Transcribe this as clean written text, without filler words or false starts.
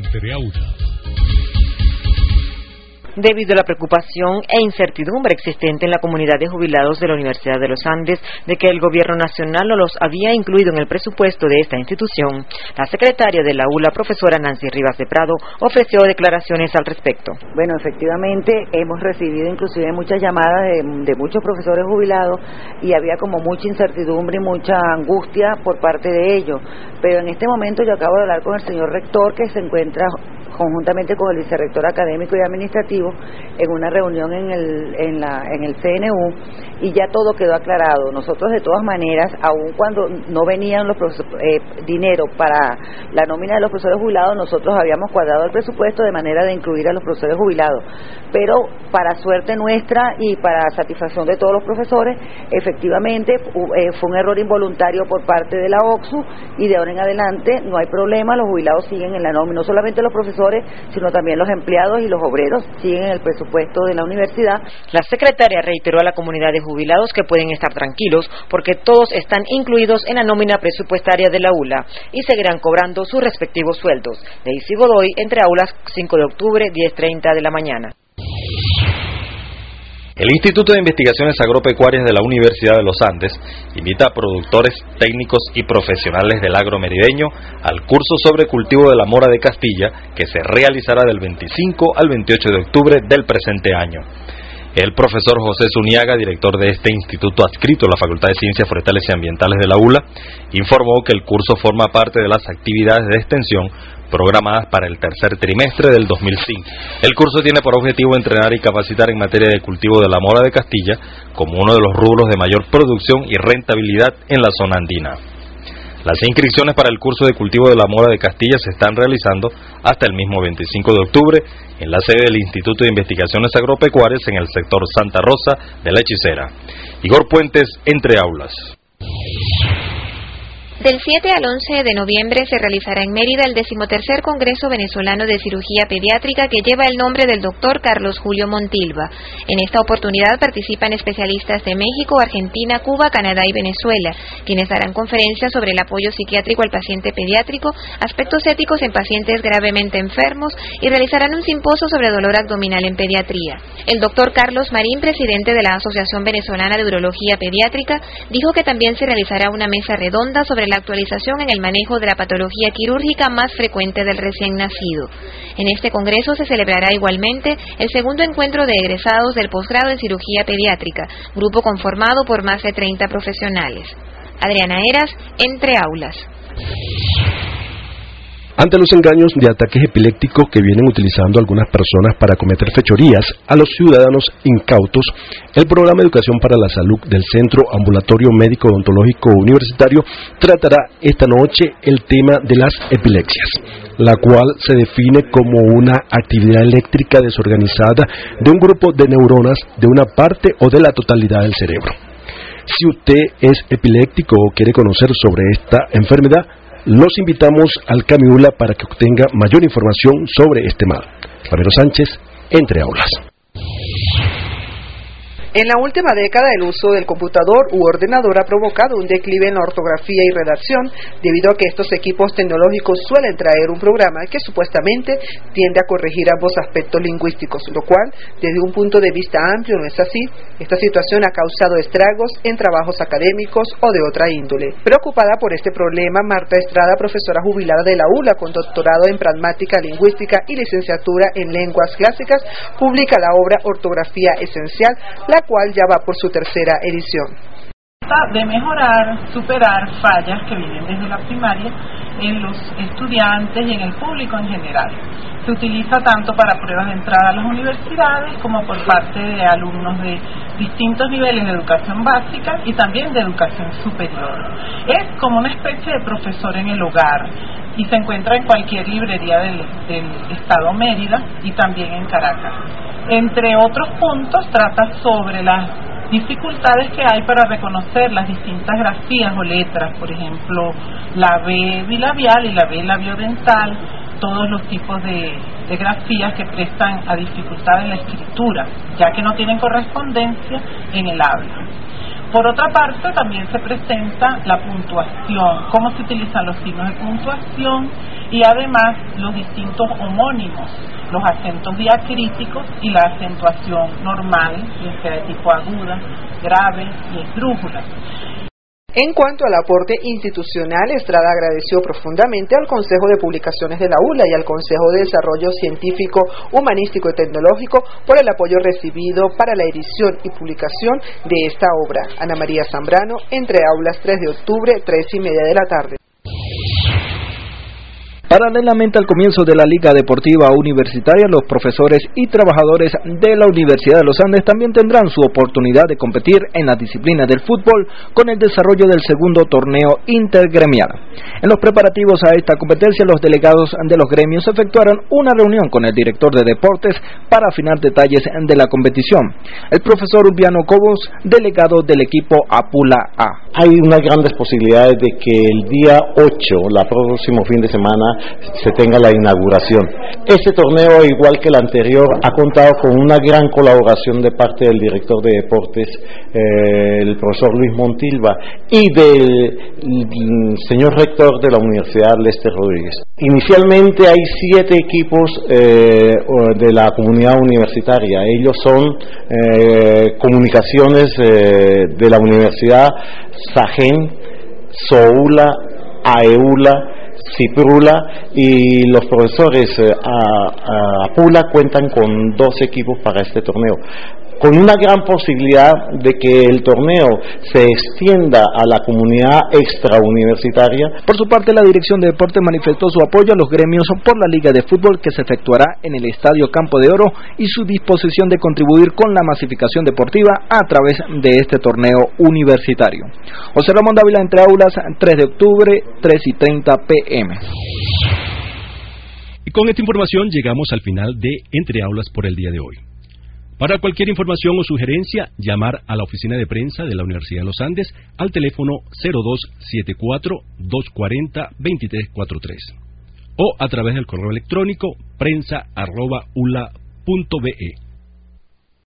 Entre aulas. Debido a la preocupación e incertidumbre existente en la comunidad de jubilados de la Universidad de los Andes de que el gobierno nacional no los había incluido en el presupuesto de esta institución, la secretaria de la ULA, profesora Nancy Rivas de Prado, ofreció declaraciones al respecto. Bueno, efectivamente hemos recibido inclusive muchas llamadas de muchos profesores jubilados y había como mucha incertidumbre y mucha angustia por parte de ellos, pero en este momento yo acabo de hablar con el señor rector, que se encuentra conjuntamente con el vicerrector académico y administrativo en una reunión en el CNU, y ya todo quedó aclarado. Nosotros de todas maneras, aun cuando no venían los dinero para la nómina de los profesores jubilados, nosotros habíamos cuadrado el presupuesto de manera de incluir a los profesores jubilados, pero para suerte nuestra y para satisfacción de todos los profesores, efectivamente fue un error involuntario por parte de la OCSU, y de ahora en adelante no hay problema, los jubilados siguen en la nómina, no solamente los profesores, sino también los empleados y los obreros siguen en el presupuesto de la universidad. La secretaria reiteró a la comunidad de jubilados que pueden estar tranquilos porque todos están incluidos en la nómina presupuestaria de la ULA y seguirán cobrando sus respectivos sueldos. Daisy Godoy, Entre Aulas, 5 de octubre, 10:30 de la mañana. El Instituto de Investigaciones Agropecuarias de la Universidad de los Andes invita a productores, técnicos y profesionales del agro merideño al curso sobre cultivo de la mora de Castilla, que se realizará del 25 al 28 de octubre del presente año. El profesor José Zuniaga, director de este instituto adscrito a la Facultad de Ciencias Forestales y Ambientales de la ULA, informó que el curso forma parte de las actividades de extensión programadas para el tercer trimestre del 2005. El curso tiene por objetivo entrenar y capacitar en materia de cultivo de la mora de Castilla como uno de los rubros de mayor producción y rentabilidad en la zona andina. Las inscripciones para el curso de cultivo de la mora de Castilla se están realizando hasta el mismo 25 de octubre en la sede del Instituto de Investigaciones Agropecuarias en el sector Santa Rosa de la Hechicera. Igor Puentes, Entre Aulas. Del 7 al 11 de noviembre se realizará en Mérida el 13º Congreso Venezolano de Cirugía Pediátrica, que lleva el nombre del doctor Carlos Julio Montilva. En esta oportunidad participan especialistas de México, Argentina, Cuba, Canadá y Venezuela, quienes darán conferencias sobre el apoyo psiquiátrico al paciente pediátrico, aspectos éticos en pacientes gravemente enfermos, y realizarán un simposio sobre dolor abdominal en pediatría. El doctor Carlos Marín, presidente de la Asociación Venezolana de Urología Pediátrica, dijo que también se realizará una mesa redonda sobre la actualización en el manejo de la patología quirúrgica más frecuente del recién nacido. En este congreso se celebrará igualmente el segundo encuentro de egresados del posgrado en cirugía pediátrica, grupo conformado por más de 30 profesionales. Adriana Heras, Entre Aulas. Ante los engaños de ataques epilépticos que vienen utilizando algunas personas para cometer fechorías a los ciudadanos incautos, el Programa de Educación para la Salud del Centro Ambulatorio Médico Odontológico Universitario tratará esta noche el tema de las epilepsias, la cual se define como una actividad eléctrica desorganizada de un grupo de neuronas de una parte o de la totalidad del cerebro. Si usted es epiléptico o quiere conocer sobre esta enfermedad, los invitamos al CAMIULA para que obtenga mayor información sobre este mal. Ramiro Sánchez, Entre Aulas. En la última década, el uso del computador u ordenador ha provocado un declive en la ortografía y redacción, debido a que estos equipos tecnológicos suelen traer un programa que supuestamente tiende a corregir ambos aspectos lingüísticos, lo cual, desde un punto de vista amplio, no es así. Esta situación ha causado estragos en trabajos académicos o de otra índole. Preocupada por este problema, Marta Estrada, profesora jubilada de la ULA con doctorado en pragmática lingüística y licenciatura en lenguas clásicas, publica la obra Ortografía Esencial, la cual ya va por su tercera edición. De mejorar, superar fallas que vienen desde la primaria en los estudiantes y en el público en general. Se utiliza tanto para pruebas de entrada a las universidades como por parte de alumnos de distintos niveles de educación básica y también de educación superior. Es como una especie de profesor en el hogar y se encuentra en cualquier librería del estado Mérida y también en Caracas. Entre otros puntos, trata sobre las dificultades que hay para reconocer las distintas grafías o letras, por ejemplo, la B bilabial y la B labiodental, todos los tipos de grafías que prestan a dificultad en la escritura, ya que no tienen correspondencia en el habla. Por otra parte, también se presenta la puntuación, cómo se utilizan los signos de puntuación y además los distintos homónimos, los acentos diacríticos y la acentuación normal, ya sea de tipo aguda, grave y esdrújula. En cuanto al aporte institucional, Estrada agradeció profundamente al Consejo de Publicaciones de la ULA y al Consejo de Desarrollo Científico, Humanístico y Tecnológico por el apoyo recibido para la edición y publicación de esta obra. Ana María Zambrano, Entre Aulas, 3 de octubre, 3:30 de la tarde. Paralelamente al comienzo de la Liga Deportiva Universitaria, los profesores y trabajadores de la Universidad de los Andes también tendrán su oportunidad de competir en la disciplina del fútbol con el desarrollo del segundo torneo intergremial. En los preparativos a esta competencia, los delegados de los gremios efectuaron una reunión con el director de deportes para afinar detalles de la competición. El profesor Ulviano Cobos, delegado del equipo Apula A. Hay unas grandes posibilidades de que el día 8, el próximo fin de semana, se tenga la inauguración. Este torneo, igual que el anterior, ha contado con una gran colaboración de parte del director de deportes, el profesor Luis Montilva, y del señor rector de la Universidad, Lester Rodríguez. Inicialmente hay 7 equipos de la comunidad universitaria. Ellos son comunicaciones de la universidad, SAGEN, SOULA, AEULA, Ciprula, y los profesores Apula cuentan con 2 equipos para este torneo, con una gran posibilidad de que el torneo se extienda a la comunidad extrauniversitaria. Por su parte, la Dirección de Deportes manifestó su apoyo a los gremios por la Liga de Fútbol que se efectuará en el Estadio Campo de Oro y su disposición de contribuir con la masificación deportiva a través de este torneo universitario. José Ramón Dávila, Entre Aulas, 3 de octubre, 3:30 p.m. Y con esta información llegamos al final de Entre Aulas por el día de hoy. Para cualquier información o sugerencia, llamar a la oficina de prensa de la Universidad de los Andes al teléfono 0274-240-2343 o a través del correo electrónico prensa@ula.be.